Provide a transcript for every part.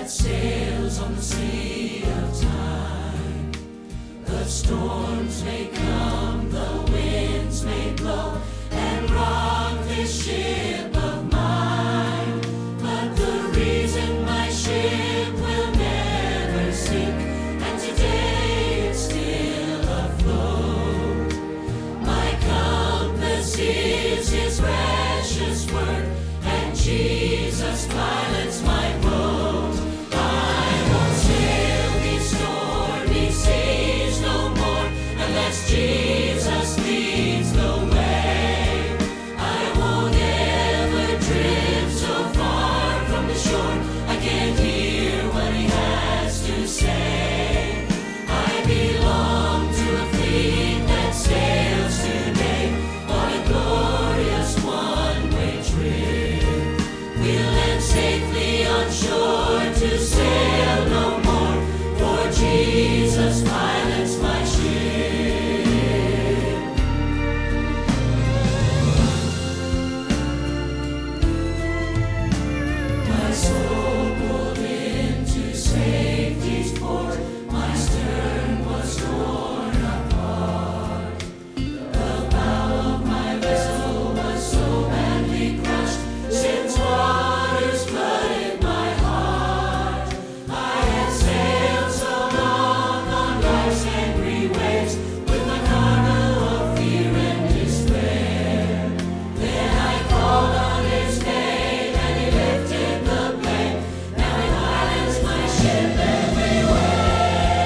sails on the sea of time. The storms may come, the winds may blow, and rock this ship of mine. But the reason my ship will never sink, and today it's still afloat. My compass is His precious word, and Jesus pilots my boat. I won't sail these stormy seas no more unless Jesus leads the way. I won't ever drift so far from the shore I can't hear what He has to say. I belong to a fleet that sails today on a glorious one-way trip. We'll land safely on shore to sail no more, for Jesus pilots my ship. My soul pulled into safety's port, my stern was torn apart. The bow of my vessel was so badly crushed, sin's waters flooded my heart. I had sailed so long on life's angry waves, with my cargo of fear and despair. Then I called on His name, and He lifted the blame. Now He pilots my ship everywhere.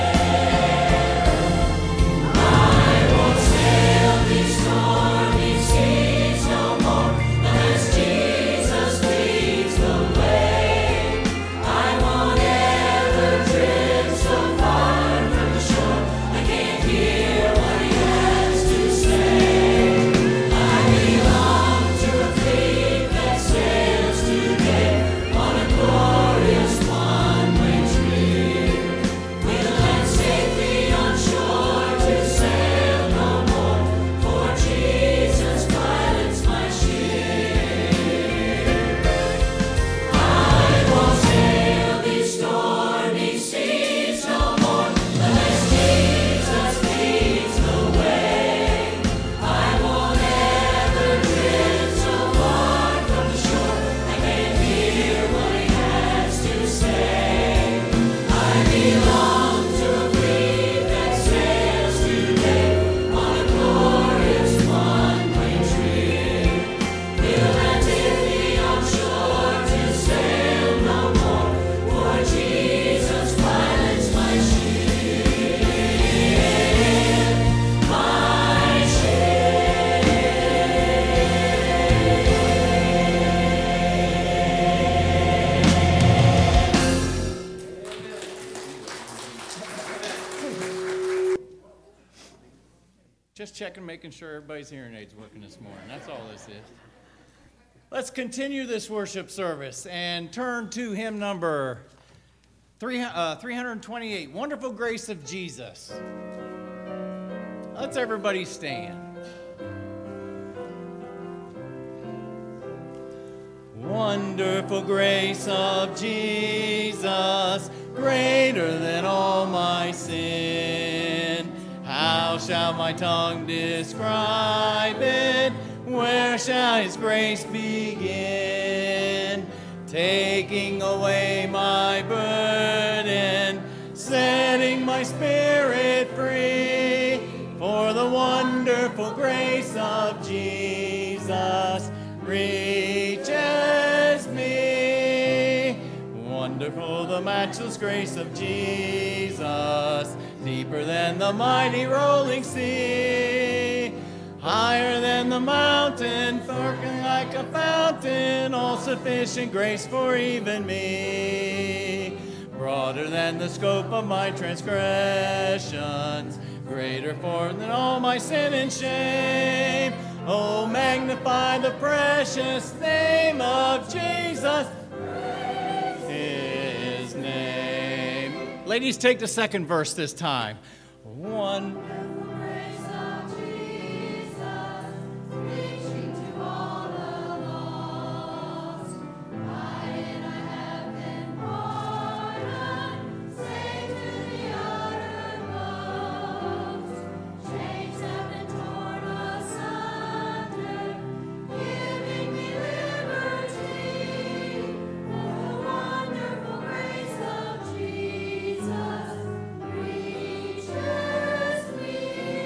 I won't sail these stormy seas no more unless Jesus leads the way. I won't ever drift so far from the shore I can't hear what He has to say. I belong to a fleet that sails today on a glorious one-way trip. We'll land safely on shore to sail no more, for Jesus pilots my ship. I won't sail these stormy seas no more unless Jesus leads the way. I won't ever drift so far from the shore I can't hear what He has to say. I belong to a fleet that sails today on a glorious one-way trip. We'll land safely on shore to sail no more, for Jesus pilots my ship. My ship. Just checking, making sure everybody's hearing aids working this morning. That's all this is. Let's continue this worship service and turn to hymn number 328, Wonderful Grace of Jesus. Let's everybody stand. Wonderful grace of Jesus, greater than all my sin. How shall my tongue describe it? Where shall His grace begin? Taking away my burden, setting my spirit free. For the wonderful grace of Jesus reaches me. Wonderful the matchless grace of Jesus, deeper than the mighty rolling sea, higher than the mountain, sparkling like a fountain, all sufficient grace for even me. Broader than the scope of my transgressions, greater for than all my sin and shame. Oh, magnify the precious name of Jesus, His name. Ladies, take the second verse this time. One.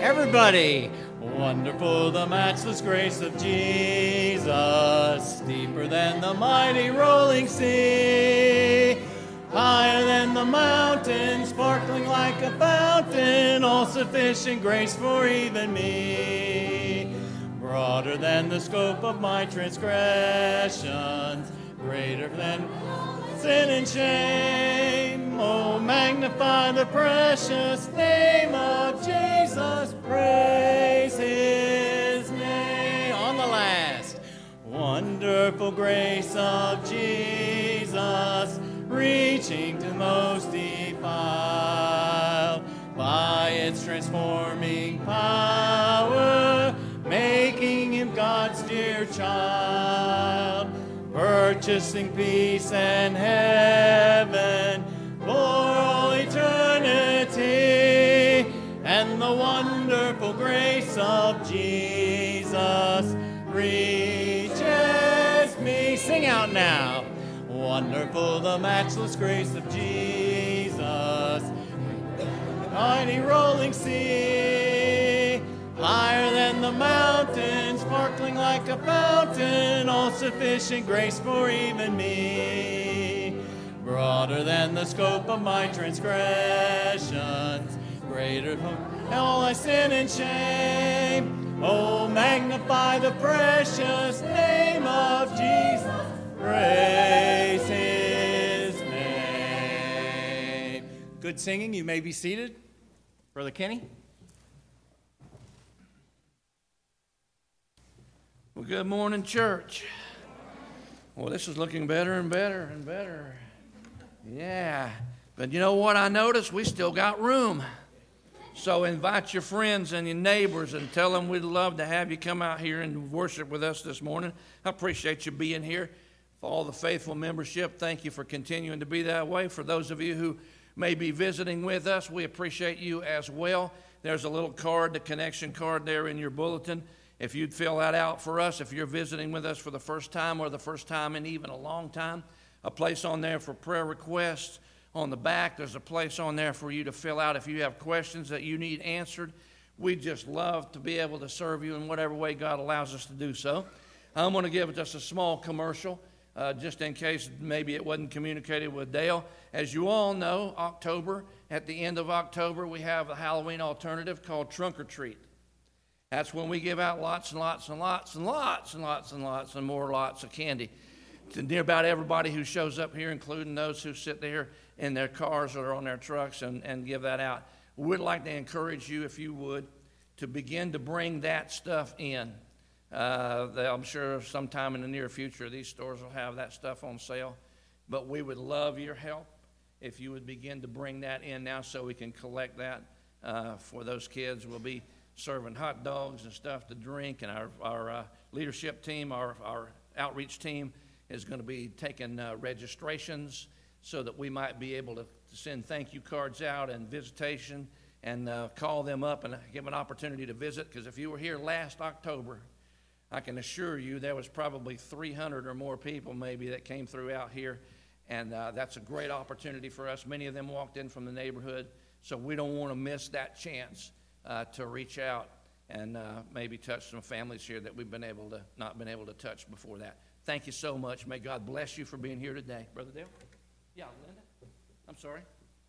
Everybody. Wonderful the matchless grace of Jesus, deeper than the mighty rolling sea, higher than the mountains, sparkling like a fountain, all sufficient grace for even me. Broader than the scope of my transgressions, greater than sin and shame. Oh, magnify the precious name of Jesus. Praise his name. On the last. Wonderful grace of Jesus, reaching to most defiled, by its transforming power, making him God's dear child, purchasing peace and heaven for all eternity, and the wonderful grace of Jesus reaches me. Sing out now. Wonderful the matchless grace of Jesus, mighty rolling sea, higher than the mountains, sparkling like a fountain, all sufficient grace for even me. Broader than the scope of my transgressions, greater than all my sin and shame. Oh, magnify the precious name of Jesus. Praise his name. Good singing. You may be seated. Brother Kenny. Well, good morning, church. Well, this is looking better and better and better. Yeah. But you know what I noticed? We still got room. So invite your friends and your neighbors and tell them we'd love to have you come out here and worship with us this morning. I appreciate you being here. For all the faithful membership, thank you for continuing to be that way. For those of you who may be visiting with us, we appreciate you as well. There's a little card, the connection card there in your bulletin. If you'd fill that out for us, if you're visiting with us for the first time or the first time in even a long time, a place on there for prayer requests. On the back, there's a place on there for you to fill out if you have questions that you need answered. We just love to be able to serve you in whatever way God allows us to do so. I'm going to give just a small commercial, just in case maybe it wasn't communicated with Dale. As you all know, October, at the end of October, we have a Halloween alternative called Trunk or Treat. That's when we give out lots and lots and lots and lots and lots and lots and more lots of candy to near about everybody who shows up here, including those who sit there in their cars or on their trucks and give that out. We'd like to encourage you, if you would, to begin to bring that stuff in. I'm sure sometime in the near future these stores will have that stuff on sale, but we would love your help if you would begin to bring that in now so we can collect that for those kids. We'll be serving hot dogs and stuff to drink, and our leadership team, our outreach team is going to be taking registrations so that we might be able to send thank you cards out and visitation and call them up and give an opportunity to visit. Because if you were here last October, I can assure you there was probably 300 or more people maybe that came through out here, and that's a great opportunity for us. Many of them walked in from the neighborhood, so we don't want to miss that chance to reach out and maybe touch some families here that we've not been able to touch before that. Thank you so much. May God bless you for being here today. Brother Dale? Yeah, Linda? I'm sorry.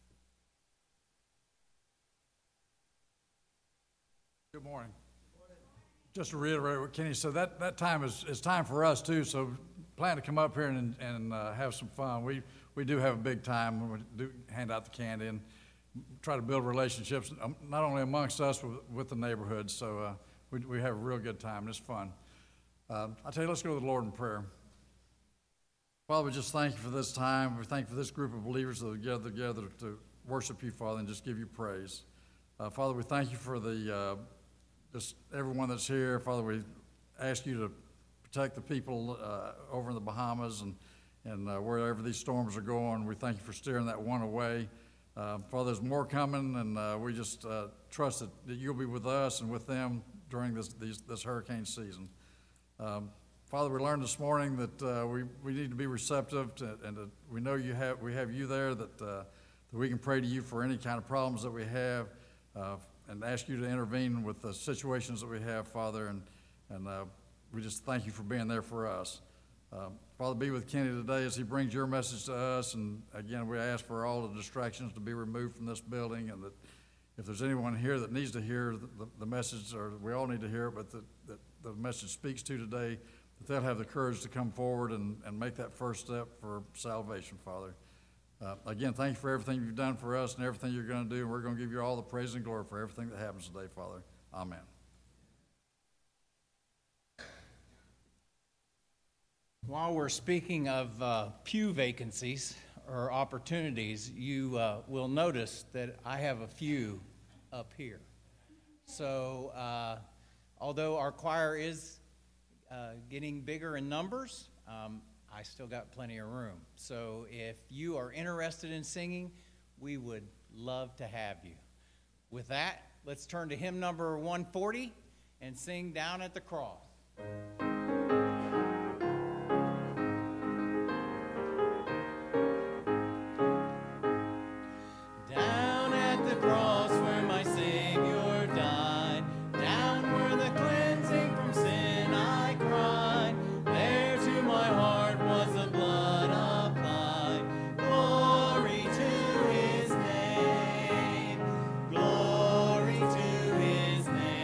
Good morning. Just to reiterate what Kenny said, that time is time for us too, so plan to come up here and have some fun. We do have a big time when we do hand out the candy and try to build relationships, not only amongst us, with the neighborhood. So we have a real good time. It's fun. I tell you, let's go to the Lord in prayer. Father, we just thank you for this time. We thank you for this group of believers that are gathered together to worship you, Father, and just give you praise. Father, we thank you for just everyone that's here. Father, we ask you to protect the people over in the Bahamas and wherever these storms are going. We thank you for steering that one away. Father, there's more coming, and we just trust that you'll be with us and with them during this hurricane season. Father, we learned this morning that we need to be receptive and that we know we have you there, that we can pray to you for any kind of problems that we have. and ask you to intervene with the situations that we have, Father, and we just thank you for being there for us. Father, be with Kenny today as he brings your message to us, and again, we ask for all the distractions to be removed from this building, and that if there's anyone here that needs to hear the message, or we all need to hear it, but that the message speaks to today, that they'll have the courage to come forward and make that first step for salvation, Father. Again, thank you for everything you've done for us and everything you're going to do, and we're going to give you all the praise and glory for everything that happens today, Father. Amen. While we're speaking of pew vacancies or opportunities, you will notice that I have a few up here. So although our choir is getting bigger in numbers, I still got plenty of room. So if you are interested in singing, we would love to have you. With that, let's turn to hymn number 140 and sing Down at the Cross. Down at the cross where my Savior died, down where the cleansing from sin I cried, there to my heart was the blood applied. Glory to his name, glory to his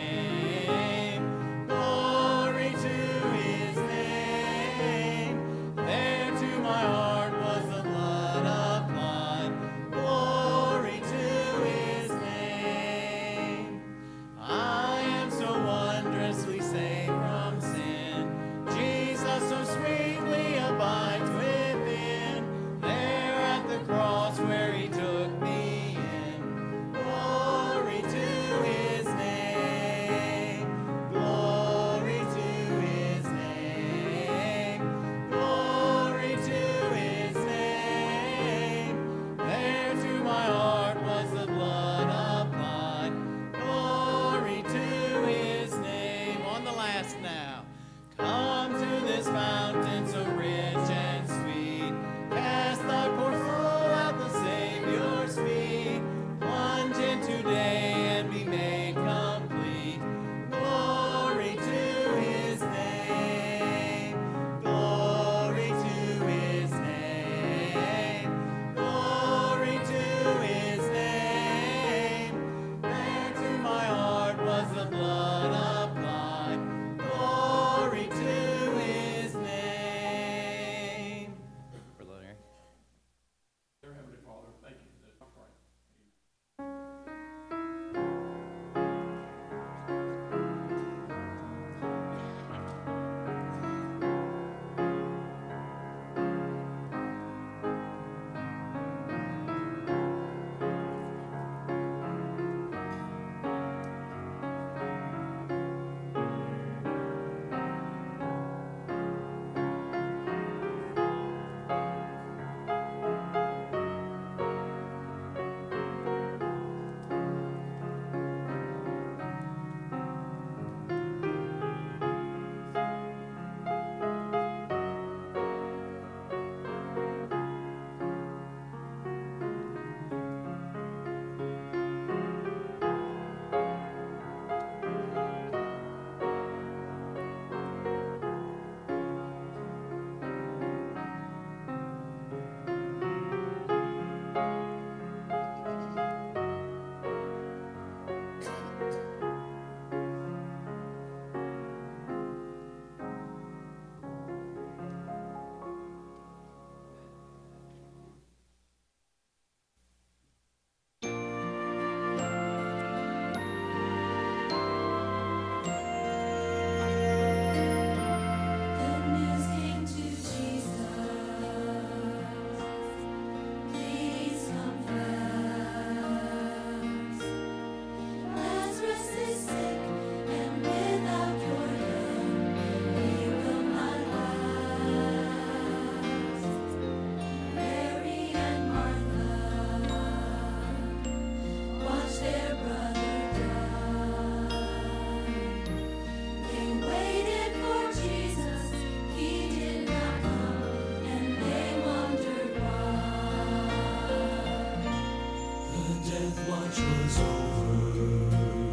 name, glory to his name. There to my heart was the blood applied. Glory to his name. I am so wondrously saved from sin. Jesus so sweetly abides within. There at the cross where he took me in. Glory to his name. Glory to his name. Glory to his name. There to my heart was the blood applied. Glory to his name. On the last now. Come to this fountain so rich and sweet. Cast thy poor soul at the Savior's feet. Plunge in today and be made complete. Glory to his name. Glory to his name. Glory to his name. There to my heart was the blood applied. Glory to his name. Brother Larry. Dear Heavenly Father, thank you for this. I pray. The news came to Jesus. Please come fast. Lazarus is sick, and without your help, he will not last. Mary and Martha watched their brother die. They waited for Jesus, he did not come, and they wondered why. The death watch was over.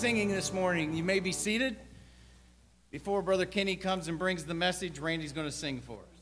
singing this morning. You may be seated. Before Brother Kenny comes and brings the message, Randy's going to sing for us.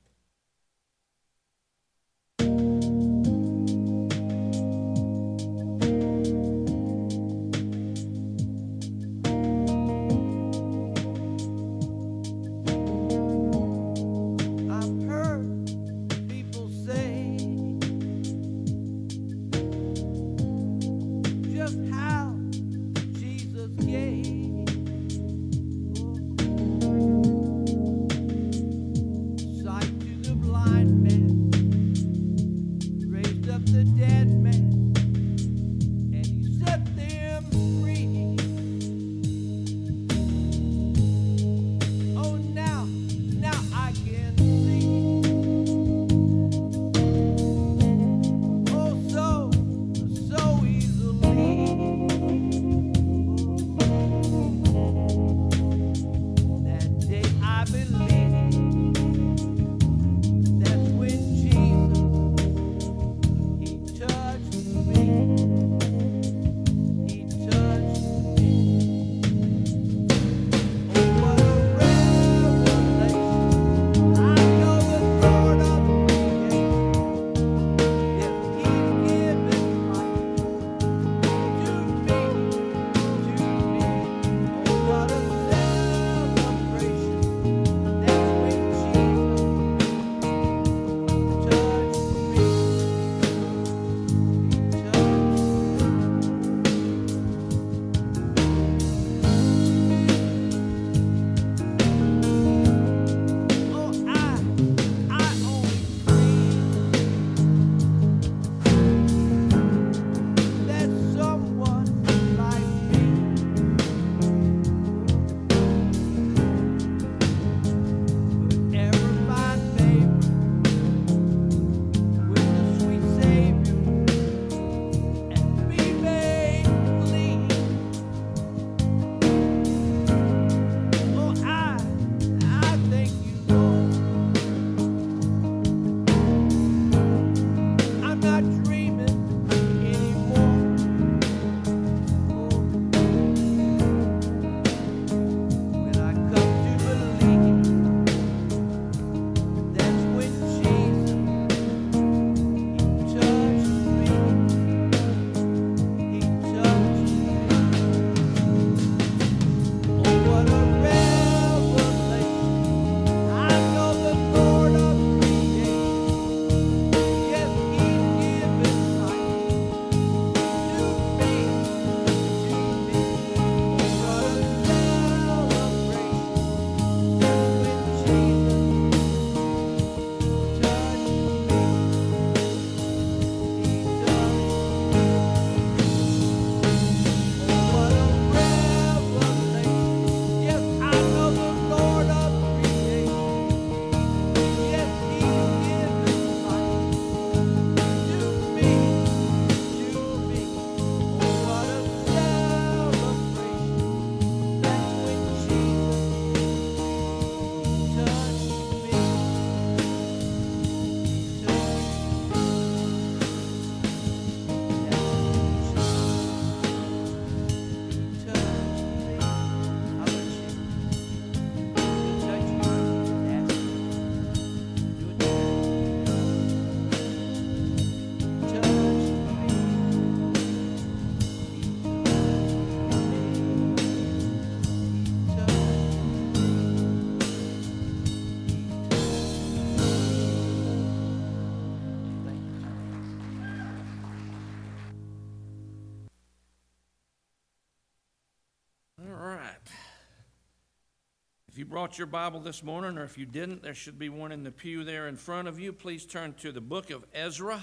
If you brought your Bible this morning, or if you didn't, there should be one in the pew there in front of you. Please turn to the book of Ezra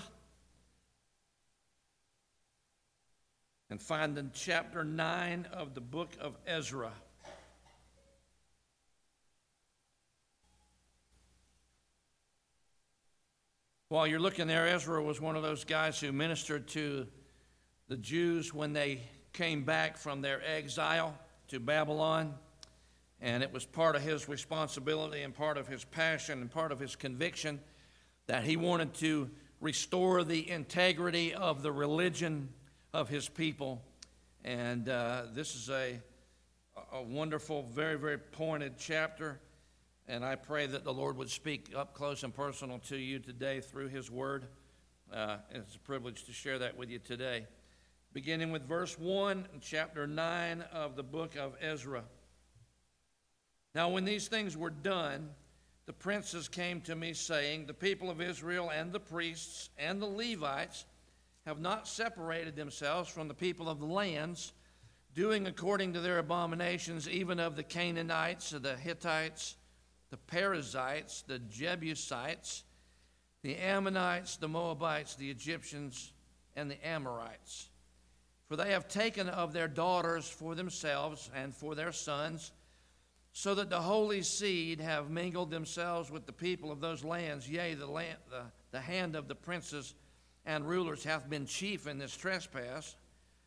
and find in chapter 9 of the book of Ezra. While you're looking there, Ezra was one of those guys who ministered to the Jews when they came back from their exile to Babylon. And it was part of his responsibility and part of his passion and part of his conviction that he wanted to restore the integrity of the religion of his people And this is a wonderful, very, very pointed chapter. And I pray that the Lord would speak up close and personal to you today through His Word. It's a privilege to share that with you today. Beginning with verse 1 in chapter 9 of the book of Ezra. Now when these things were done, the princes came to me, saying, the people of Israel and the priests and the Levites have not separated themselves from the people of the lands, doing according to their abominations, even of the Canaanites, the Hittites, the Perizzites, the Jebusites, the Ammonites, the Moabites, the Egyptians, and the Amorites. For they have taken of their daughters for themselves and for their sons, so that the holy seed have mingled themselves with the people of those lands. Yea, the hand of the princes and rulers hath been chief in this trespass.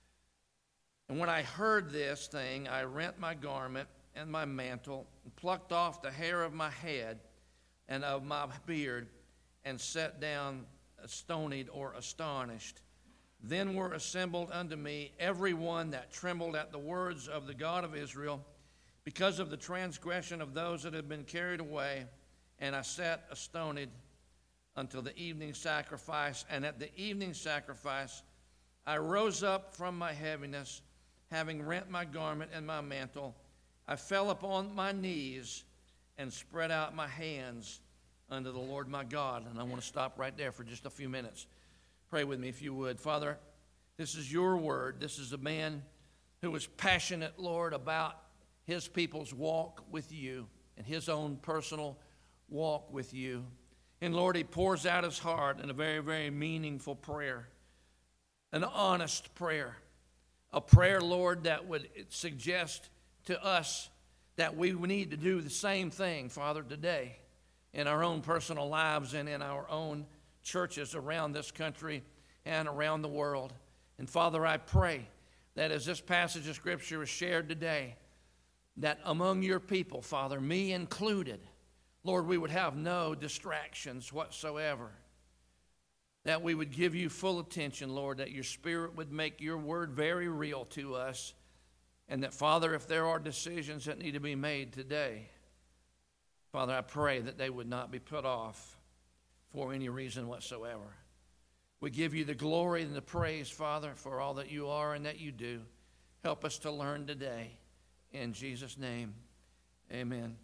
And when I heard this thing, I rent my garment and my mantle, and plucked off the hair of my head and of my beard, and sat down astonied or astonished. Then were assembled unto me every one that trembled at the words of the God of Israel, because of the transgression of those that had been carried away. And I sat astonied until the evening sacrifice. And at the evening sacrifice I rose up from my heaviness, having rent my garment and my mantle. I fell upon my knees and spread out my hands unto the Lord my God. And I want to stop right there for just a few minutes. Pray with me if you would. Father, this is your word. This is a man who was passionate, Lord, about his people's walk with you and his own personal walk with you. And Lord, he pours out his heart in a very, very meaningful prayer, an honest prayer, a prayer, Lord, that would suggest to us that we need to do the same thing, Father, today in our own personal lives and in our own churches around this country and around the world. And Father, I pray that as this passage of Scripture is shared today, that among your people, Father, me included, Lord, we would have no distractions whatsoever. That we would give you full attention, Lord, that your Spirit would make your word very real to us. And that, Father, if there are decisions that need to be made today, Father, I pray that they would not be put off for any reason whatsoever. We give you the glory and the praise, Father, for all that you are and that you do. Help us to learn today. In Jesus' name, amen.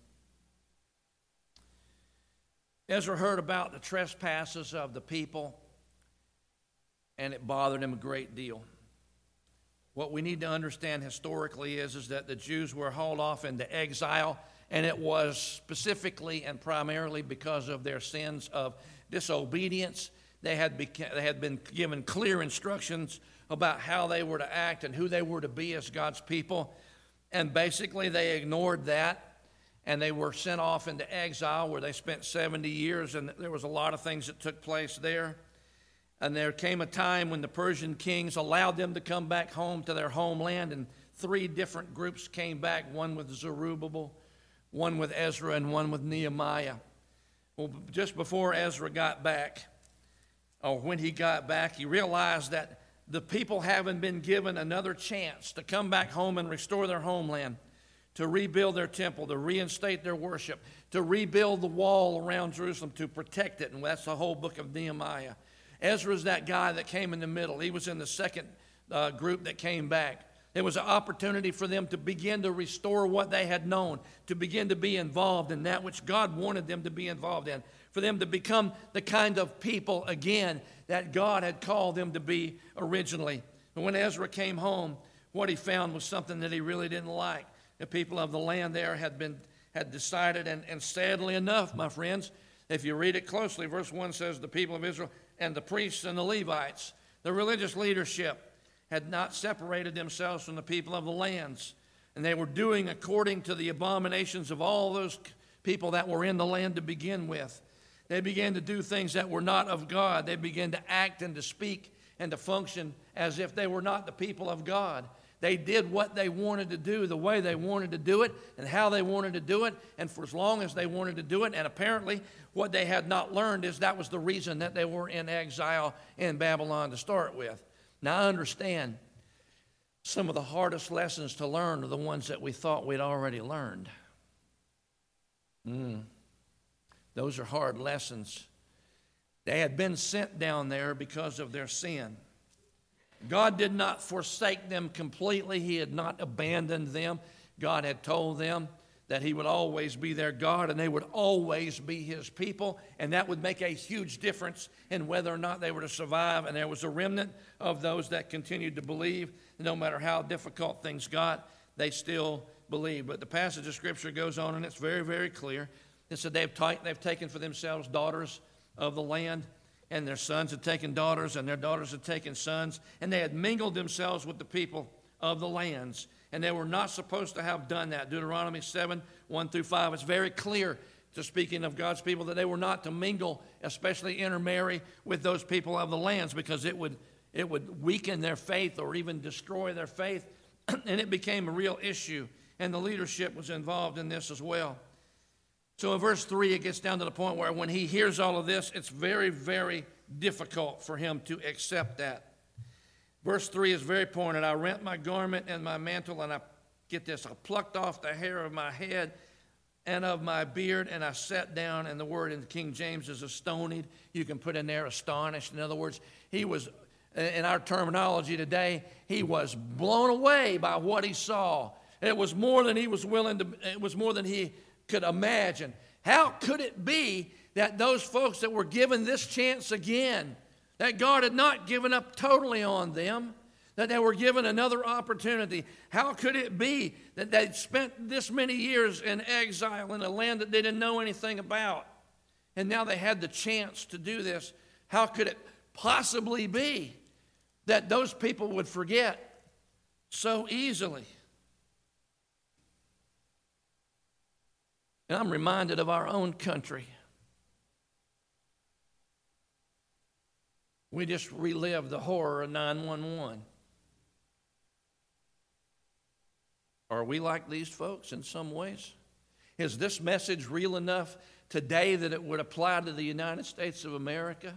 Ezra heard about the trespasses of the people, and it bothered him a great deal. What we need to understand historically is that the Jews were hauled off into exile, and it was specifically and primarily because of their sins of disobedience. They had been given clear instructions about how they were to act and who they were to be as God's people. And basically they ignored that, and they were sent off into exile where they spent 70 years, and there was a lot of things that took place there. And there came a time when the Persian kings allowed them to come back home to their homeland, and 3 different groups came back, one with Zerubbabel, one with Ezra, and one with Nehemiah. Well, just before Ezra got back, or when he got back, he realized that the people haven't been given another chance to come back home and restore their homeland, to rebuild their temple, to reinstate their worship, to rebuild the wall around Jerusalem, to protect it. And that's the whole book of Nehemiah. Ezra's that guy that came in the middle. He was in the second group that came back. It was an opportunity for them to begin to restore what they had known, to begin to be involved in that which God wanted them to be involved in, for them to become the kind of people again that God had called them to be originally. And when Ezra came home, what he found was something that he really didn't like. The people of the land there had decided, and sadly enough, my friends, if you read it closely, verse 1 says the people of Israel and the priests and the Levites, the religious leadership, had not separated themselves from the people of the lands. And they were doing according to the abominations of all those people that were in the land to begin with. They began to do things that were not of God. They began to act and to speak and to function as if they were not the people of God. They did what they wanted to do, the way they wanted to do it, and how they wanted to do it, and for as long as they wanted to do it. And apparently what they had not learned is that was the reason that they were in exile in Babylon to start with. Now I understand Some of the hardest lessons to learn are the ones that we thought we'd already learned. Those are hard lessons. They had been sent down there because of their sin. God did not forsake them completely. He had not abandoned them. God had told them that He would always be their God and they would always be His people, and that would make a huge difference in whether or not they were to survive. And there was a remnant of those that continued to believe. No matter how difficult things got, they still believed. But the passage of Scripture goes on, and it's very, very clear. It said they've taken for themselves daughters of the land, and their sons had taken daughters, and their daughters had taken sons, and they had mingled themselves with the people of the lands. And they were not supposed to have done that. Deuteronomy 7, 1 through 5. It's very clear, to speaking of God's people, that they were not to mingle, especially intermarry with those people of the lands, because it would weaken their faith or even destroy their faith. And it became a real issue. And the leadership was involved in this as well. So in verse 3, it gets down to the point where when he hears all of this, it's very, very difficult for him to accept that. Verse 3 is very pointed. I rent my garment and my mantle, and I plucked off the hair of my head and of my beard, and I sat down, and the word in the King James is astonied. You can put in there astonished. In other words, he was, in our terminology today, he was blown away by what he saw. It was more than he was willing to, it was more than he could imagine. How could it be that those folks that were given this chance again, that God had not given up totally on them, that they were given another opportunity? How could it be that they'd spent this many years in exile in a land that they didn't know anything about, and now they had the chance to do this? How could it possibly be that those people would forget so easily? And I'm reminded of our own country. We just relived the horror of 9/11. Are we like these folks in some ways? Is this message real enough today that it would apply to the United States of America?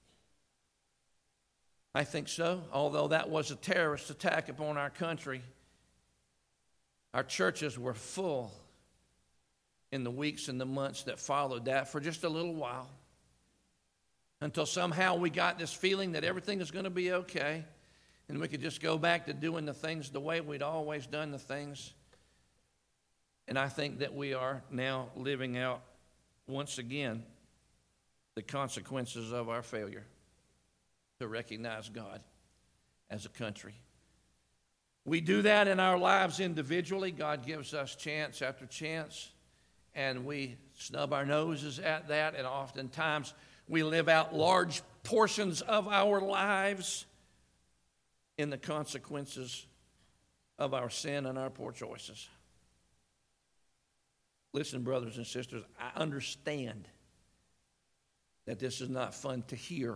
I think so. Although that was a terrorist attack upon our country, our churches were full in the weeks and the months that followed that for just a little while, until somehow we got this feeling that everything is going to be okay and we could just go back to doing the things the way we'd always done the things. And I think that we are now living out, once again, the consequences of our failure to recognize God as a country. We do that in our lives individually. God gives us chance after chance, and we snub our noses at that, and oftentimes we live out large portions of our lives in the consequences of our sin and our poor choices. Listen, brothers and sisters, I understand that this is not fun to hear.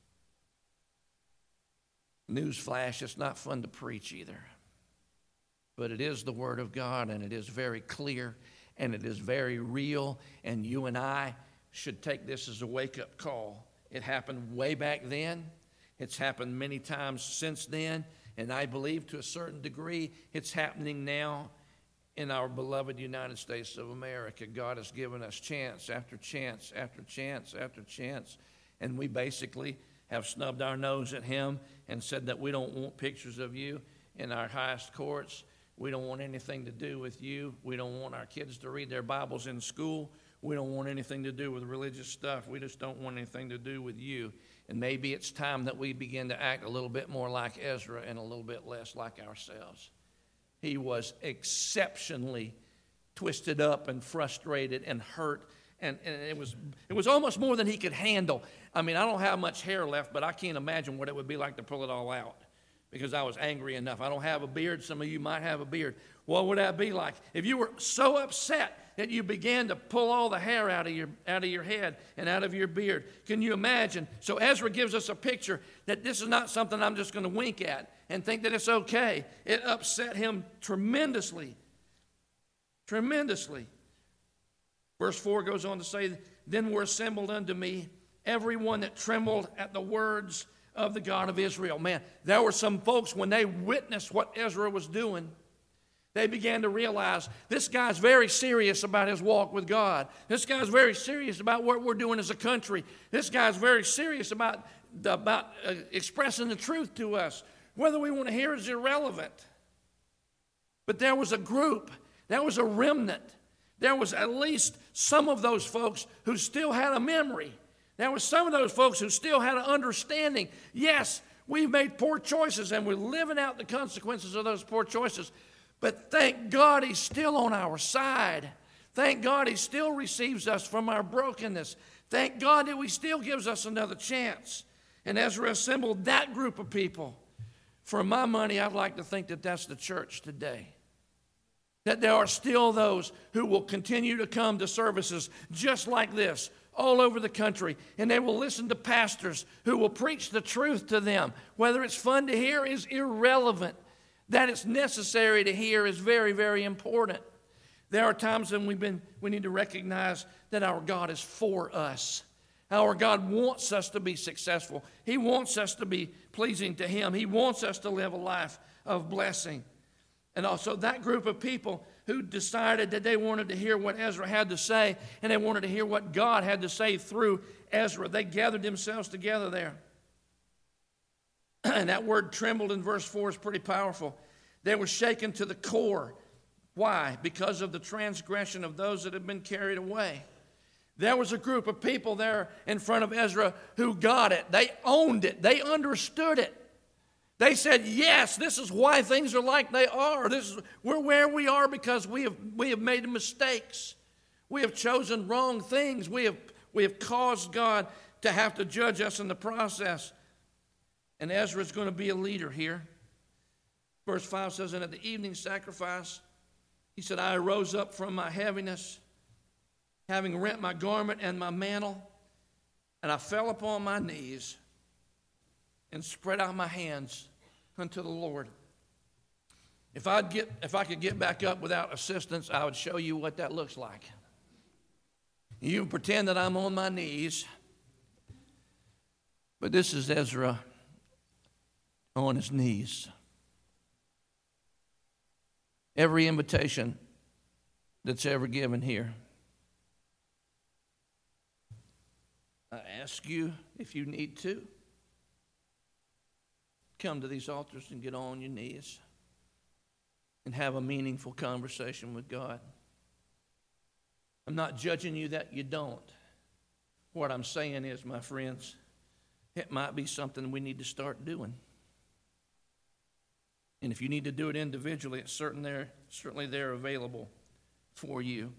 Newsflash, it's not fun to preach either. But it is the Word of God, and it is very clear, and it is very real, and you and I should take this as a wake-up call. It happened way back then. It's happened many times since then, and I believe to a certain degree it's happening now in our beloved United States of America. God has given us chance after chance after chance after chance, and we basically have snubbed our nose at Him and said that we don't want pictures of you in our highest courts. We don't want anything to do with you. We don't want our kids to read their Bibles in school. We don't want anything to do with religious stuff. We just don't want anything to do with you. And maybe it's time that we begin to act a little bit more like Ezra and a little bit less like ourselves. He was exceptionally twisted up and frustrated and hurt, and it was almost more than he could handle. I mean, I don't have much hair left, but I can't imagine what it would be like to pull it all out, because I was angry enough. I don't have a beard. Some of you might have a beard. What would that be like? If you were so upset that you began to pull all the hair out of your head and out of your beard. Can you imagine? So Ezra gives us a picture that this is not something I'm just going to wink at and think that it's okay. It upset him tremendously. Tremendously. Verse 4 goes on to say, then were assembled unto me every one that trembled at the words of the God of Israel. Man, there were some folks, when they witnessed what Ezra was doing, they began to realize this guy's very serious about his walk with God. This guy's very serious about what we're doing as a country. This guy's very serious about expressing the truth to us. Whether we want to hear is irrelevant. But there was a group, there was a remnant. There was at least some of those folks who still had a memory. There was some of those folks who still had an understanding. Yes, we've made poor choices and we're living out the consequences of those poor choices. But thank God he's still on our side. Thank God he still receives us from our brokenness. Thank God that he still gives us another chance. And Ezra assembled that group of people. For my money, I'd like to think that that's the church today. That there are still those who will continue to come to services just like this all over the country. And they will listen to pastors who will preach the truth to them. Whether it's fun to hear is irrelevant. That it's necessary to hear is very, very important. There are times when we need to recognize that our God is for us. Our God wants us to be successful. He wants us to be pleasing to Him. He wants us to live a life of blessing. And also that group of people who decided that they wanted to hear what Ezra had to say, and they wanted to hear what God had to say through Ezra. They gathered themselves together there. And that word trembled in verse 4 is pretty powerful. They were shaken to the core. Why? Because of the transgression of those that had been carried away. There was a group of people there in front of Ezra who got it. They owned it. They understood it. They said, yes, this is why things are like they are. We're where we are because we have made mistakes. We have chosen wrong things. We have caused God to have to judge us in the process. And Ezra is going to be a leader here. Verse 5 says, and at the evening sacrifice, he said, I arose up from my heaviness, having rent my garment and my mantle, and I fell upon my knees and spread out my hands unto the Lord. If I could get back up without assistance, I would show you what that looks like. You pretend that I'm on my knees, but this is Ezra on his knees. Every invitation that's ever given here, I ask you, if you need to, come to these altars and get on your knees and have a meaningful conversation with God. I'm not judging you that you don't. What I'm saying is, my friends, it might be something we need to start doing. And if you need to do it individually, it's certainly they're available for you.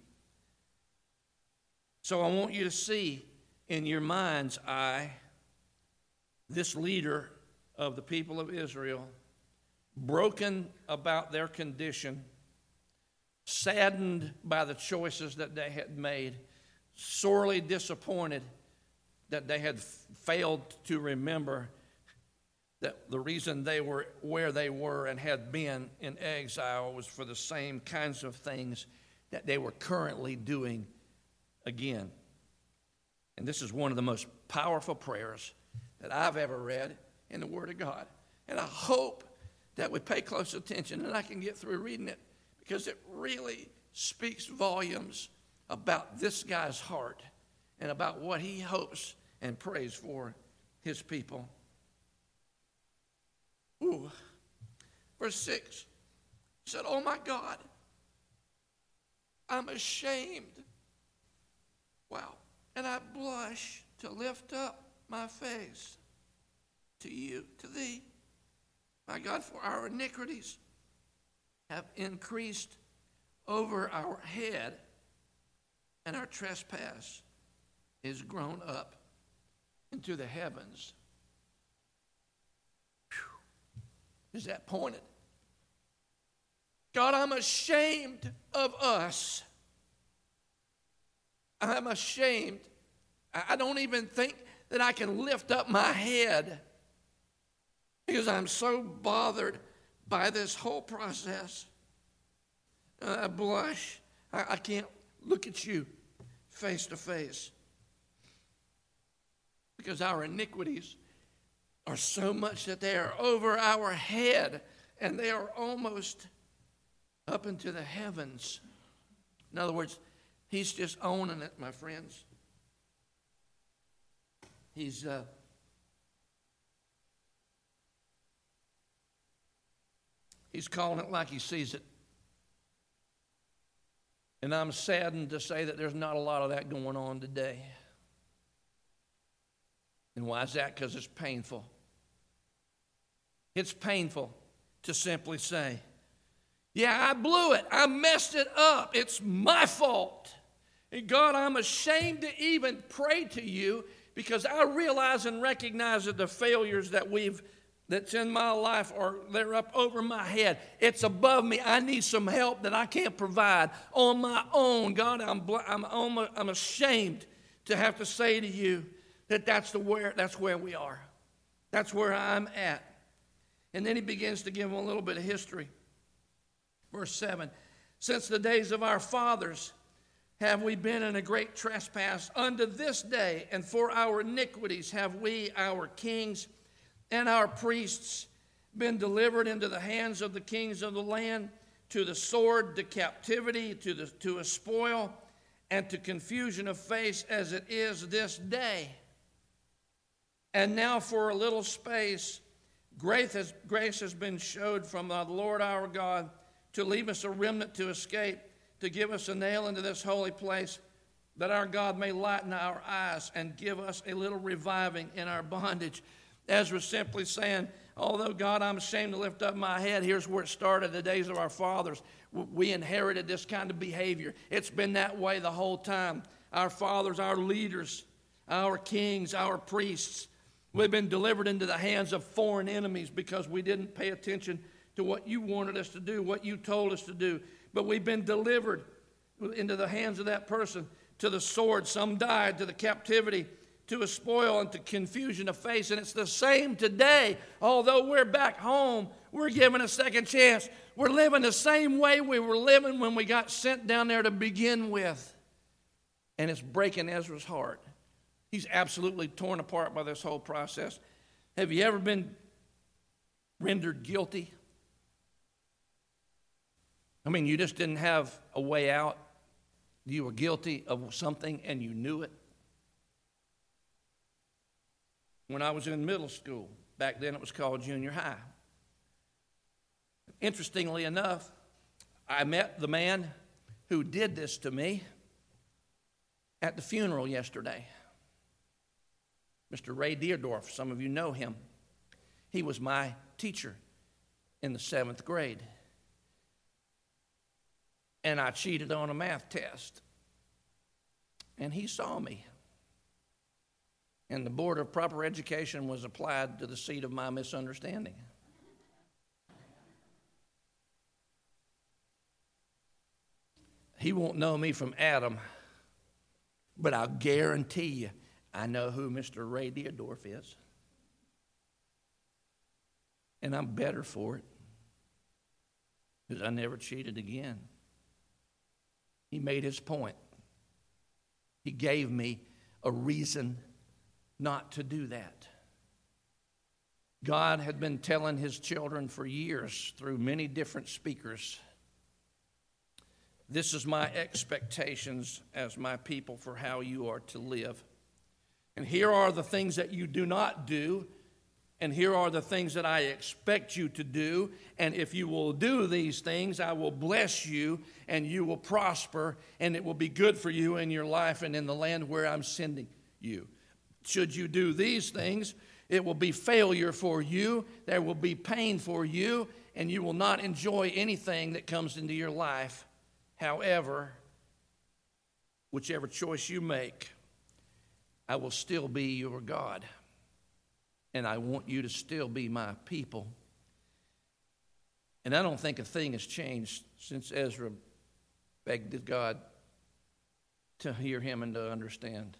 So I want you to see in your mind's eye this leader of the people of Israel, broken about their condition, saddened by the choices that they had made, sorely disappointed that they had failed to remember that the reason they were where they were and had been in exile was for the same kinds of things that they were currently doing again. And this is one of the most powerful prayers that I've ever read in the Word of God. And I hope that we pay close attention and I can get through reading it, because it really speaks volumes about this guy's heart and about what he hopes and prays for his people. Ooh. Verse 6 said, oh my God, I'm ashamed. Wow. And I blush to lift up my face to you, to thee. My God, for our iniquities have increased over our head, and our trespass is grown up into the heavens. Is that pointed? God, I'm ashamed of us. I'm ashamed. I don't even think that I can lift up my head because I'm so bothered by this whole process. I blush. I can't look at you face to face because our iniquities are so much that they are over our head, and they are almost up into the heavens. In other words, he's just owning it, my friends. He's calling it like he sees it. And I'm saddened to say that there's not a lot of that going on today. And why is that? Because it's painful. It's painful to simply say, yeah, I blew it. I messed it up. It's my fault. And God, I'm ashamed to even pray to you because I realize and recognize that the failures that's in my life they're up over my head. It's above me. I need some help that I can't provide on my own. God, I'm ashamed to have to say to you that that's where we are. That's where I'm at. And then he begins to give them a little bit of history. Verse 7, since the days of our fathers have we been in a great trespass unto this day, and for our iniquities have we, our kings and our priests, been delivered into the hands of the kings of the land, to the sword, to captivity, to a spoil, and to confusion of face as it is this day. And now for a little space, grace has been showed from the Lord our God to leave us a remnant to escape, to give us a nail into this holy place, that our God may lighten our eyes and give us a little reviving in our bondage. Ezra's simply saying, although God, I'm ashamed to lift up my head, here's where it started, the days of our fathers. We inherited this kind of behavior. It's been that way the whole time. Our fathers, our leaders, our kings, our priests, we've been delivered into the hands of foreign enemies because we didn't pay attention to what you wanted us to do, what you told us to do. But we've been delivered into the hands of that person, to the sword. Some died, to the captivity, to a spoil, and to confusion of face. And it's the same today. Although we're back home, we're given a second chance. We're living the same way we were living when we got sent down there to begin with. And it's breaking Ezra's heart. He's absolutely torn apart by this whole process. Have you ever been rendered guilty? I mean, you just didn't have a way out. You were guilty of something and you knew it. When I was in middle school, back then it was called junior high. Interestingly enough, I met the man who did this to me at the funeral yesterday. Mr. Ray Deerdorf, some of you know him. He was my teacher in the 7th grade. And I cheated on a math test. And he saw me. And the Board of Proper Education was applied to the seat of my misunderstanding. He won't know me from Adam, but I'll guarantee you I know who Mr. Ray Deerdorf is. And I'm better for it because I never cheated again. He made his point. He gave me a reason not to do that. God had been telling his children for years through many different speakers, this is my expectations as my people for how you are to live. And here are the things that you do not do, and here are the things that I expect you to do. And if you will do these things, I will bless you, and you will prosper, and it will be good for you in your life and in the land where I'm sending you. Should you do these things, it will be failure for you, there will be pain for you, and you will not enjoy anything that comes into your life. However, whichever choice you make, I will still be your God. And I want you to still be my people. And I don't think a thing has changed since Ezra begged God to hear him and to understand.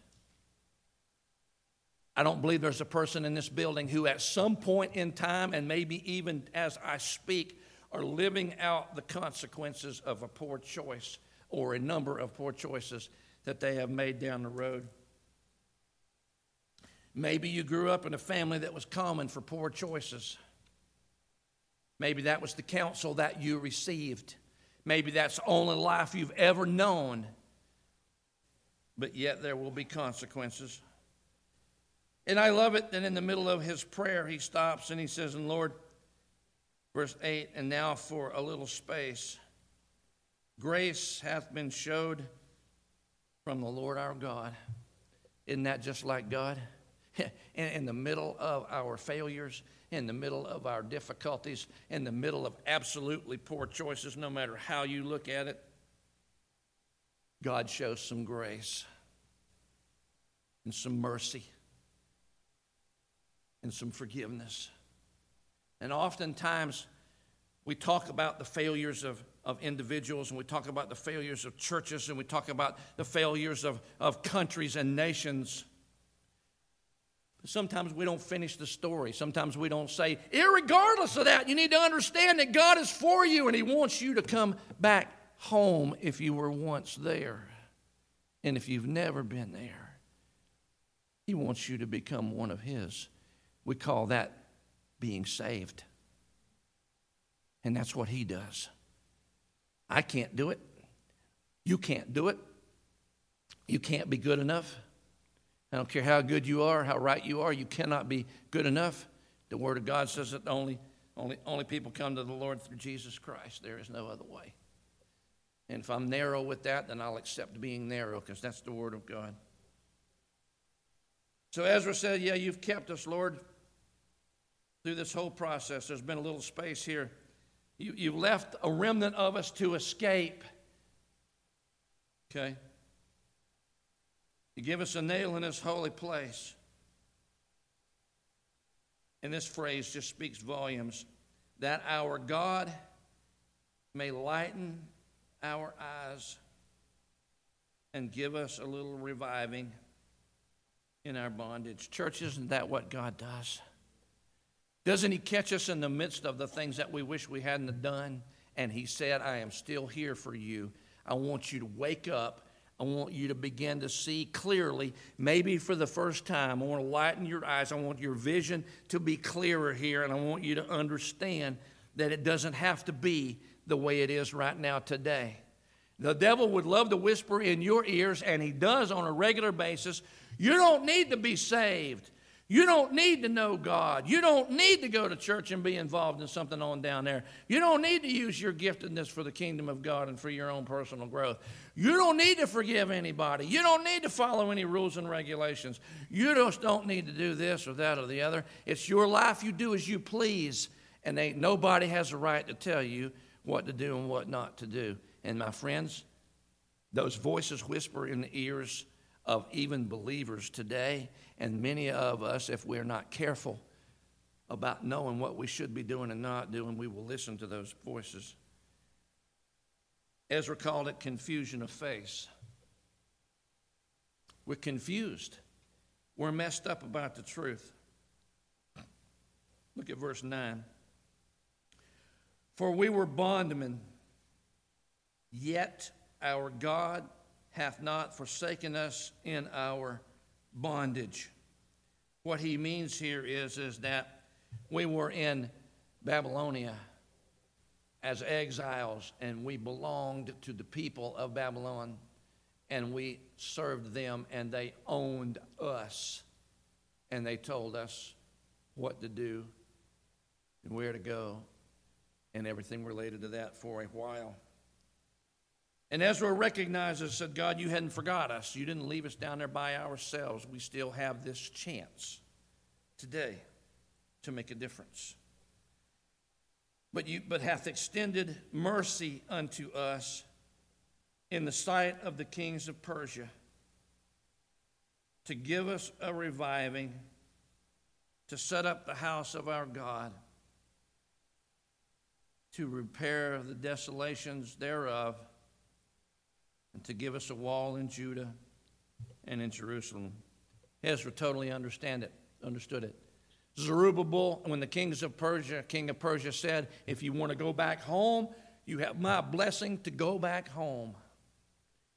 I don't believe there's a person in this building who at some point in time, and maybe even as I speak, are living out the consequences of a poor choice or a number of poor choices that they have made down the road. Maybe you grew up in a family that was common for poor choices. Maybe that was the counsel that you received. Maybe that's the only life you've ever known. But yet there will be consequences. And I love it that in the middle of his prayer he stops and he says, and Lord, verse 8, and now for a little space, grace hath been showed from the Lord our God. Isn't that just like God? In the middle of our failures, in the middle of our difficulties, in the middle of absolutely poor choices, no matter how you look at it, God shows some grace and some mercy and some forgiveness. And oftentimes we talk about the failures of individuals, and we talk about the failures of churches, and we talk about the failures of countries and nations. But sometimes we don't finish the story. Sometimes we don't say, irregardless of that, you need to understand that God is for you, and He wants you to come back home if you were once there. And if you've never been there, He wants you to become one of His. We call that being saved. And that's what He does. I can't do it. You can't do it. You can't be good enough. I don't care how good you are, how right you are, you cannot be good enough. The Word of God says that only people come to the Lord through Jesus Christ. There is no other way. And if I'm narrow with that, then I'll accept being narrow, because that's the Word of God. So Ezra said, yeah, you've kept us, Lord, through this whole process. There's been a little space here. You've left a remnant of us to escape. Okay? You give us a nail in this holy place. And this phrase just speaks volumes. That our God may lighten our eyes and give us a little reviving in our bondage. Church, isn't that what God does? Doesn't He catch us in the midst of the things that we wish we hadn't done? And He said, I am still here for you. I want you to wake up. I want you to begin to see clearly, maybe for the first time. I want to lighten your eyes. I want your vision to be clearer here. And I want you to understand that it doesn't have to be the way it is right now today. The devil would love to whisper in your ears, and he does on a regular basis, you don't need to be saved. You don't need to know God. You don't need to go to church and be involved in something on down there. You don't need to use your giftedness for the kingdom of God and for your own personal growth. You don't need to forgive anybody. You don't need to follow any rules and regulations. You just don't need to do this or that or the other. It's your life. You do as you please. And nobody has a right to tell you what to do and what not to do. And my friends, those voices whisper in the ears of even believers today, and many of us, if we're not careful about knowing what we should be doing and not doing, we will listen to those voices. Ezra called it confusion of face. We're confused. We're messed up about the truth. Look at verse 9. For we were bondmen, yet our God hath not forsaken us in our bondage. What he means here is that we were in Babylonia as exiles, and we belonged to the people of Babylon, and we served them, and they owned us, and they told us what to do and where to go and everything related to that for a while. And Ezra recognizes, said, God, you hadn't forgot us. You didn't leave us down there by ourselves. We still have this chance today to make a difference. But hath extended mercy unto us in the sight of the kings of Persia, to give us a reviving, to set up the house of our God, to repair the desolations thereof, and to give us a wall in Judah and in Jerusalem. Ezra totally understood it. Zerubbabel, when the king of Persia said, if you want to go back home, you have my blessing to go back home.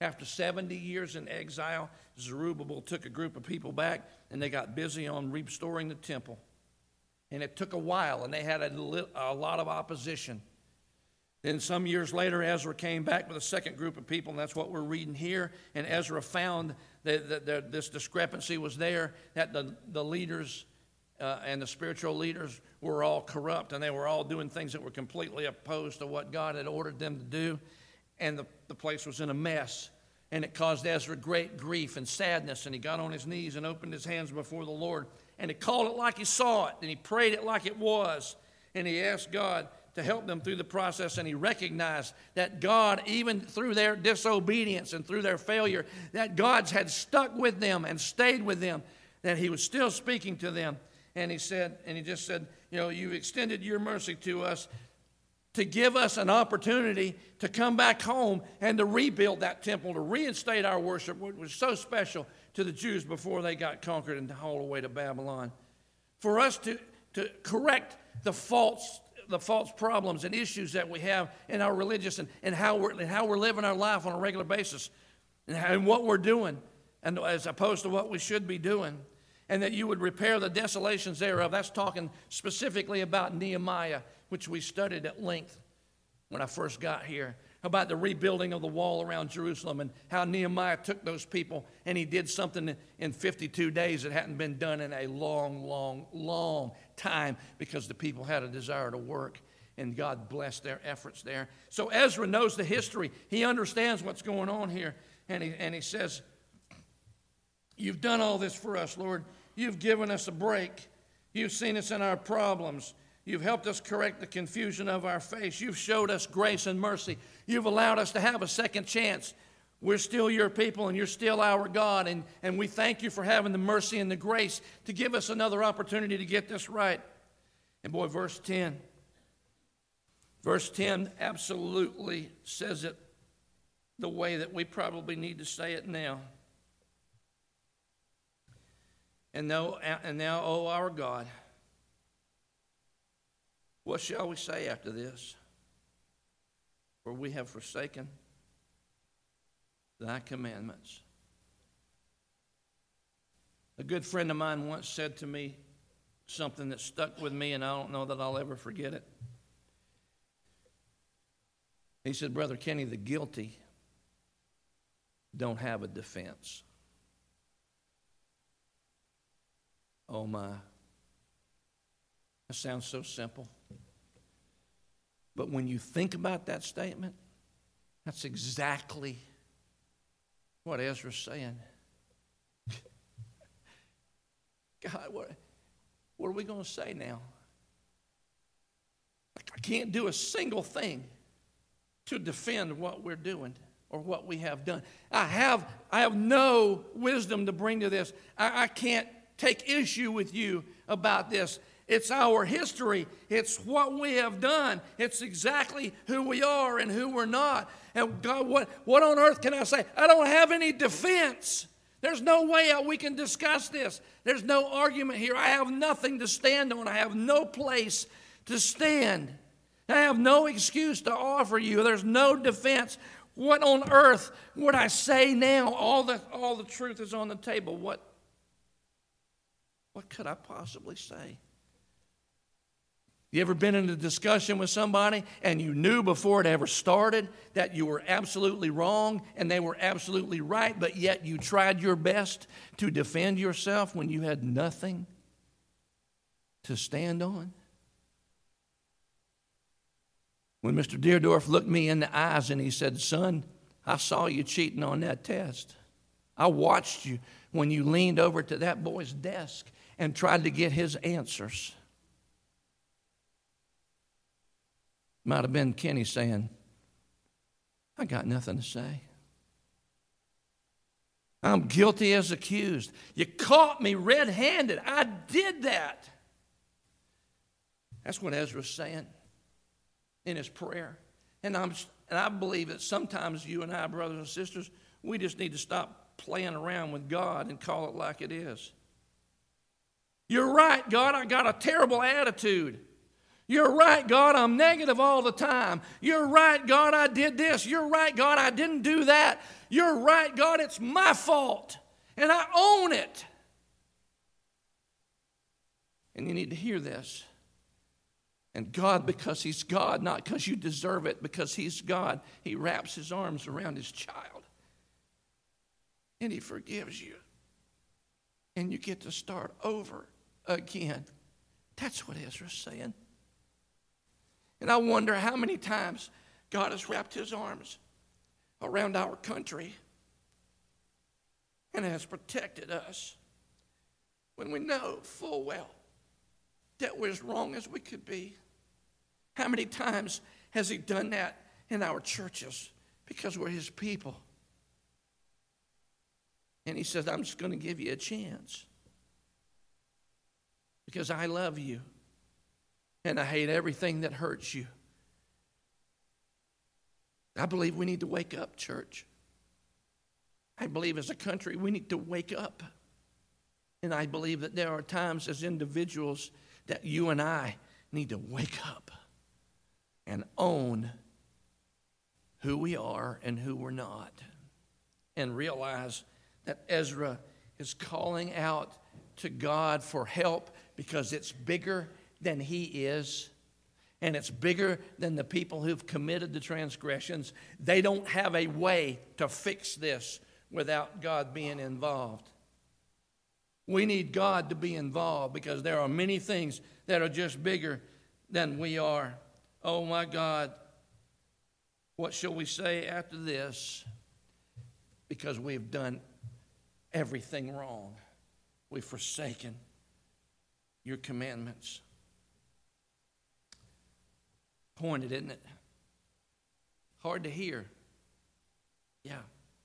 After 70 years in exile, Zerubbabel took a group of people back, and they got busy on restoring the temple. And it took a while, and they had a lot of opposition. Then some years later, Ezra came back with a second group of people, and that's what we're reading here. And Ezra found that this discrepancy was there, that the leaders and the spiritual leaders were all corrupt, and they were all doing things that were completely opposed to what God had ordered them to do. And the place was in a mess. And it caused Ezra great grief and sadness. And he got on his knees and opened his hands before the Lord. And he called it like he saw it. And he prayed it like it was. And he asked God to help them through the process. And he recognized that God, even through their disobedience and through their failure, that God had stuck with them and stayed with them. That he was still speaking to them. And he just said, you've extended your mercy to us, to give us an opportunity to come back home and to rebuild that temple, to reinstate our worship, which was so special to the Jews before they got conquered and hauled away to Babylon. For us to correct the false problems and issues that we have in our religious and how we're living our life on a regular basis and what we're doing, and as opposed to what we should be doing. And that you would repair the desolations thereof. That's talking specifically about Nehemiah, which we studied at length when I first got here, about the rebuilding of the wall around Jerusalem and how Nehemiah took those people and he did something in 52 days that hadn't been done in a long, long, long time because the people had a desire to work, and God blessed their efforts there. So Ezra knows the history. He understands what's going on here, and he says, you've done all this for us, Lord. You've given us a break. You've seen us in our problems. You've helped us correct the confusion of our face. You've showed us grace and mercy. You've allowed us to have a second chance. We're still your people, and you're still our God, and we thank you for having the mercy and the grace to give us another opportunity to get this right. And boy, verse 10 absolutely says it the way that we probably need to say it now. And now, O our God, what shall we say after this? For we have forsaken thy commandments. A good friend of mine once said to me something that stuck with me, and I don't know that I'll ever forget it. He said, Brother Kenny, the guilty don't have a defense. Oh my. That sounds so simple. But when you think about that statement, that's exactly what Ezra's saying. God, what are we going to say now? I can't do a single thing to defend what we're doing or what we have done. I have no wisdom to bring to this. I can't take issue with you about this. It's our history. It's what we have done. It's exactly who we are and who we're not. And God, what on earth can I say? I don't have any defense. There's no way we can discuss this. There's no argument here. I have nothing to stand on. I have no place to stand. I have no excuse to offer you. There's no defense. What on earth would I say now? All the truth is on the table. What could I possibly say? You ever been in a discussion with somebody and you knew before it ever started that you were absolutely wrong and they were absolutely right, but yet you tried your best to defend yourself when you had nothing to stand on? When Mr. Deerdorf looked me in the eyes and he said, son, I saw you cheating on that test. I watched you when you leaned over to that boy's desk and tried to get his answers. Might have been Kenny saying, I got nothing to say. I'm guilty as accused. You caught me red-handed. I did that. That's what Ezra's saying in his prayer. And I believe that sometimes you and I, brothers and sisters, we just need to stop playing around with God and call it like it is. You're right, God, I got a terrible attitude. You're right, God, I'm negative all the time. You're right, God, I did this. You're right, God, I didn't do that. You're right, God, it's my fault. And I own it. And you need to hear this. And God, because He's God, not because you deserve it, because He's God, He wraps His arms around His child. And He forgives you. And you get to start over again. That's what Ezra's saying. And I wonder how many times God has wrapped His arms around our country and has protected us when we know full well that we're as wrong as we could be. How many times has He done that in our churches because we're His people? And He says, I'm just going to give you a chance because I love you. And I hate everything that hurts you. I believe we need to wake up, church. I believe as a country we need to wake up. And I believe that there are times as individuals that you and I need to wake up and own who we are and who we're not. And realize that Ezra is calling out to God for help because it's bigger than he is, and it's bigger than the people who've committed the transgressions. They don't have a way to fix this without God being involved. We need God to be involved because there are many things that are just bigger than we are. Oh my God, what shall we say after this? Because we've done everything wrong. We've forsaken your commandments. Pointed, isn't it? Hard to hear. Yeah.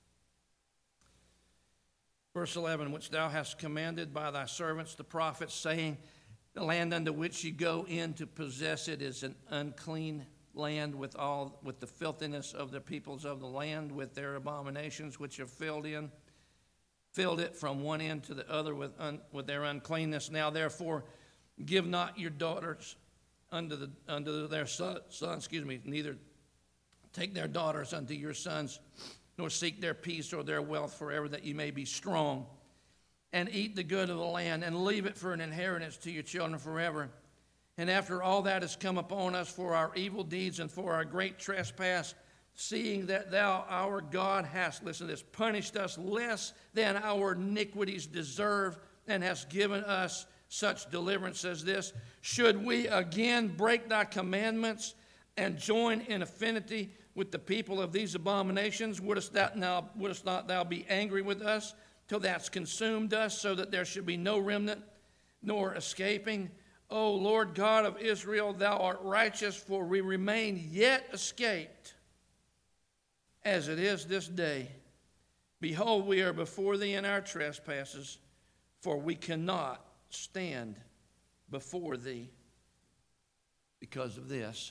Verse 11, which thou hast commanded by thy servants the prophets, saying, the land unto which ye go in to possess it is an unclean land with the filthiness of the peoples of the land, with their abominations which have filled it from one end to the other with their uncleanness. Now therefore give not your daughters unto their sons, neither take their daughters unto your sons, nor seek their peace or their wealth forever, that ye may be strong, and eat the good of the land, and leave it for an inheritance to your children forever. And after all that has come upon us for our evil deeds and for our great trespass, seeing that thou, our God, hast, listen to this, punished us less than our iniquities deserve, and hast given us such deliverance as this, should we again break thy commandments and join in affinity with the people of these abominations? Wouldst not thou be angry with us till thou'st consumed us, so that there should be no remnant nor escaping? O Lord God of Israel, thou art righteous, for we remain yet escaped, as it is this day. Behold, we are before thee in our trespasses, for we cannot stand before thee because of this.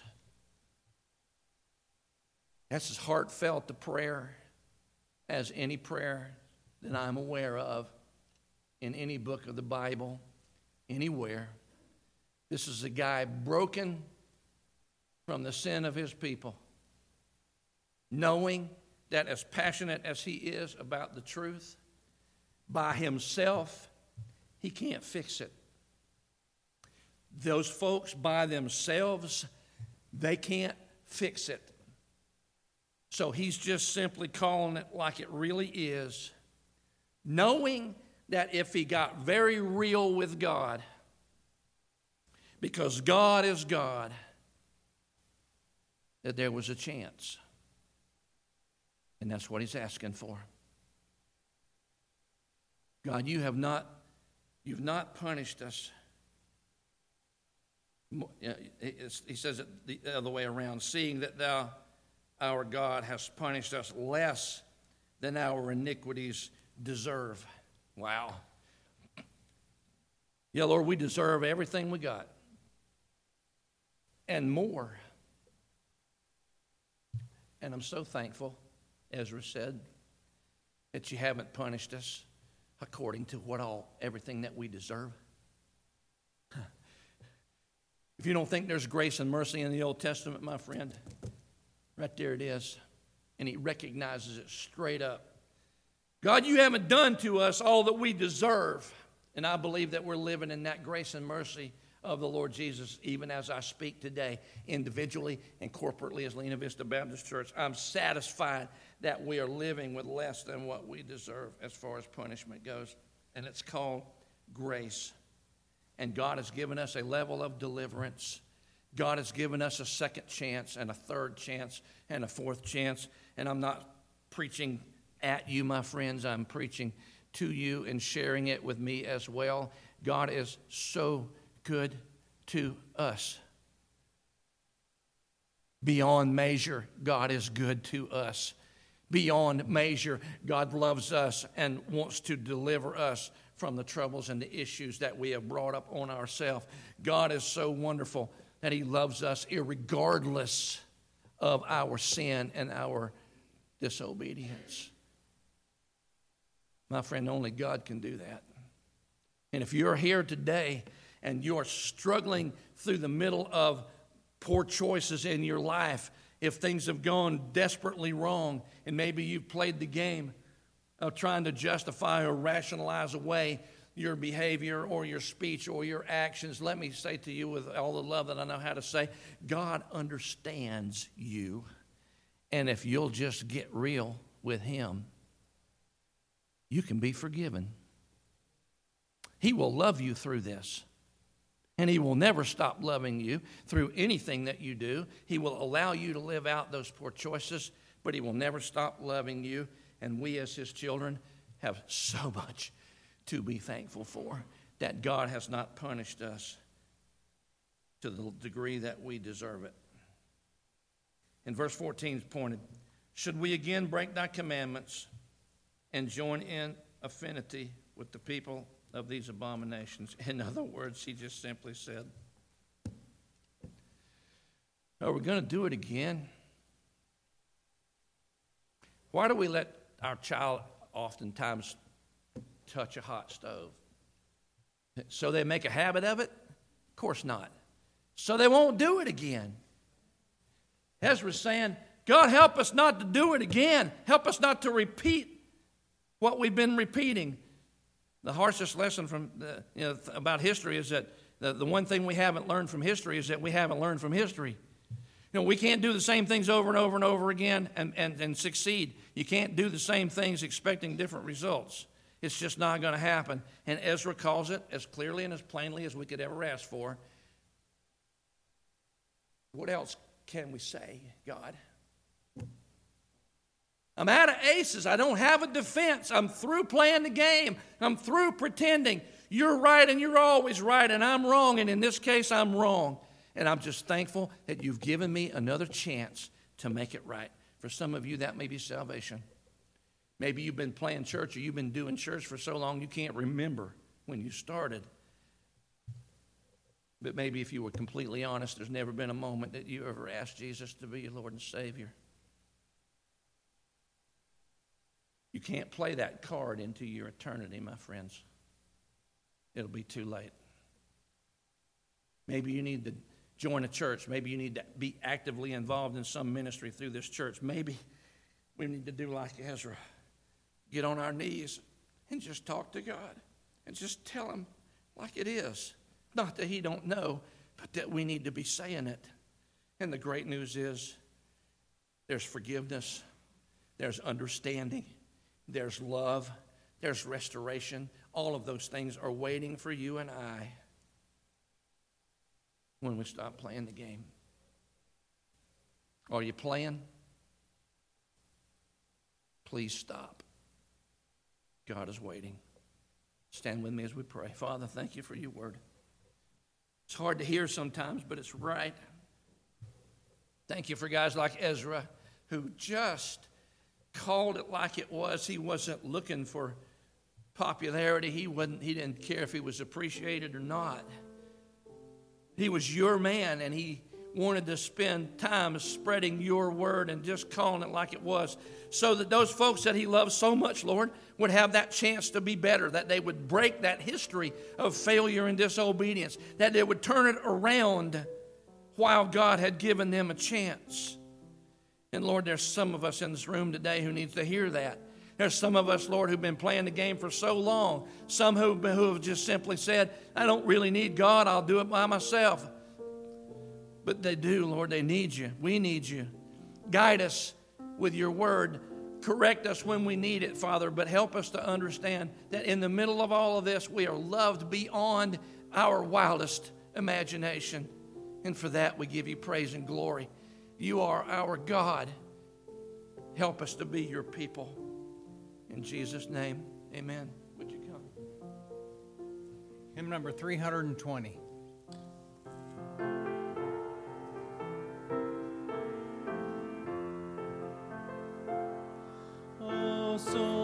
That's as heartfelt a prayer as any prayer that I'm aware of in any book of the Bible, anywhere. This is a guy broken from the sin of his people, knowing that as passionate as he is about the truth, by himself, he can't fix it. Those folks by themselves, they can't fix it. So he's just simply calling it like it really is, knowing that if he got very real with God, because God is God, that there was a chance. And that's what he's asking for. God, you've not punished us. He says it the other way around, seeing that thou, our God, hast punished us less than our iniquities deserve. Wow. Yeah, Lord, we deserve everything we got and more. And I'm so thankful, Ezra said, that you haven't punished us according to everything that we deserve. If you don't think there's grace and mercy in the Old Testament, my friend, right there it is. And he recognizes it straight up. God, you haven't done to us all that we deserve. And I believe that we're living in that grace and mercy of the Lord Jesus, even as I speak today, individually and corporately as Lena Vista Baptist Church. I'm satisfied that we are living with less than what we deserve as far as punishment goes. And it's called grace. And God has given us a level of deliverance. God has given us a second chance and a third chance and a fourth chance. And I'm not preaching at you, my friends. I'm preaching to you and sharing it with me as well. God is so good to us. Beyond measure, God is good to us. Beyond measure, God loves us and wants to deliver us from the troubles and the issues that we have brought up on ourselves. God is so wonderful that he loves us irregardless of our sin and our disobedience. My friend, only God can do that. And if you're here today and you're struggling through the middle of poor choices in your life, if things have gone desperately wrong and maybe you've played the game of trying to justify or rationalize away your behavior or your speech or your actions, let me say to you with all the love that I know how to say, God understands you. And if you'll just get real with him, you can be forgiven. He will love you through this. And he will never stop loving you through anything that you do. He will allow you to live out those poor choices, but he will never stop loving you. And we as his children have so much to be thankful for, that God has not punished us to the degree that we deserve it. In verse 14 is pointed, should we again break thy commandments and join in affinity with the people of these abominations? In other words, he just simply said, are we going to do it again? Why do we let our child oftentimes touch a hot stove? So they make a habit of it? Of course not. So they won't do it again. Ezra's saying, God, help us not to do it again. Help us not to repeat what we've been repeating. The harshest lesson from about history is that the one thing we haven't learned from history is that we haven't learned from history. We can't do the same things over and over and over again and succeed. You can't do the same things expecting different results. It's just not going to happen. And Ezra calls it as clearly and as plainly as we could ever ask for. What else can we say, God? I'm out of aces. I don't have a defense. I'm through playing the game. I'm through pretending. You're right and you're always right and I'm wrong, and in this case I'm wrong. And I'm just thankful that you've given me another chance to make it right. For some of you, that may be salvation. Maybe you've been playing church or you've been doing church for so long you can't remember when you started. But maybe if you were completely honest, there's never been a moment that you ever asked Jesus to be your Lord and Savior. You can't play that card into your eternity, my friends. It'll be too late. Maybe you need to join a church. Maybe you need to be actively involved in some ministry through this church. Maybe we need to do like Ezra. Get on our knees and just talk to God and just tell him like it is. Not that he don't know, but that we need to be saying it. And the great news is there's forgiveness, there's understanding, there's love, there's restoration. All of those things are waiting for you and I when we stop playing the game. Are you playing? Please stop. God is waiting. Stand with me as we pray. Father, thank you for your word. It's hard to hear sometimes, but it's right. Thank you for guys like Ezra who just called it like it was. He wasn't looking for popularity. He didn't care if he was appreciated or not. He was your man, and he wanted to spend time spreading your word and just calling it like it was, so that those folks that he loves so much, Lord, would have that chance to be better, that they would break that history of failure and disobedience, that they would turn it around while God had given them a chance. And Lord, there's some of us in this room today who needs to hear that. There's some of us, Lord, who've been playing the game for so long. Some who have just simply said, I don't really need God, I'll do it by myself. But they do, Lord, they need you. We need you. Guide us with your word. Correct us when we need it, Father, but help us to understand that in the middle of all of this, we are loved beyond our wildest imagination. And for that, we give you praise and glory. You are our God. Help us to be your people. In Jesus' name, amen. Would you come? Hymn number 320. Oh, so